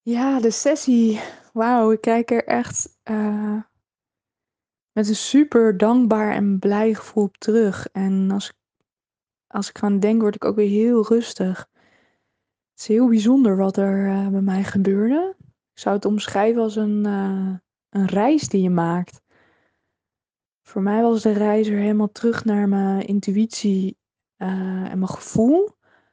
Ja, de sessie. Wauw, ik kijk er echt, met een super dankbaar en blij gevoel op terug. En als ik aan denk, word ik ook weer heel rustig. Het is heel bijzonder wat er, bij mij gebeurde. Ik zou het omschrijven als een reis die je maakt. Voor mij was de reis weer helemaal terug naar mijn intuïtie, en mijn gevoel,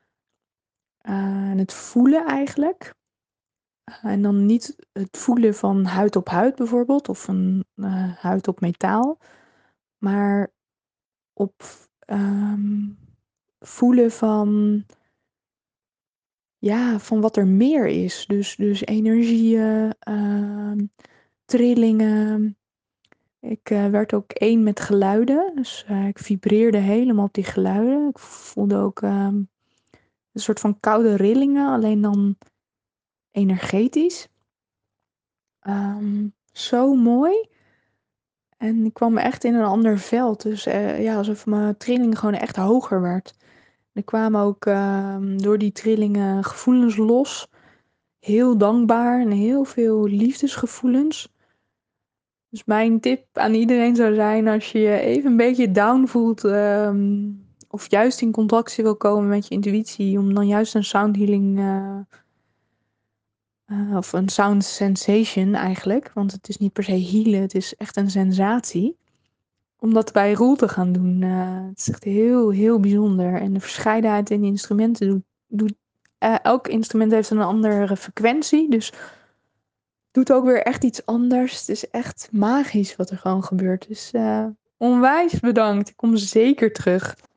en het voelen eigenlijk. En dan niet het voelen van huid op huid bijvoorbeeld of een, huid op metaal, maar op voelen van, ja, van wat er meer is. Dus energieën, trillingen. Ik, werd ook één met geluiden, dus, ik vibreerde helemaal op die geluiden. Ik voelde ook, een soort van koude rillingen, alleen dan energetisch. Zo mooi. En ik kwam echt in een ander veld. Dus, ja, alsof mijn trilling gewoon echt hoger werd. Er kwamen ook, door die trillingen gevoelens los. Heel dankbaar en heel veel liefdesgevoelens. Dus mijn tip aan iedereen zou zijn als je je even een beetje down voelt, of juist in contact wil komen met je intuïtie, om dan juist een sound healing, of een sound sensation eigenlijk, want het is niet per se healen, het is echt een sensatie. Om dat bij Roel te gaan doen, het is echt heel, heel bijzonder. En de verscheidenheid in de instrumenten doet elk instrument heeft een andere frequentie, dus doet ook weer echt iets anders. Het is echt magisch wat er gewoon gebeurt. Dus, onwijs bedankt. Ik kom zeker terug.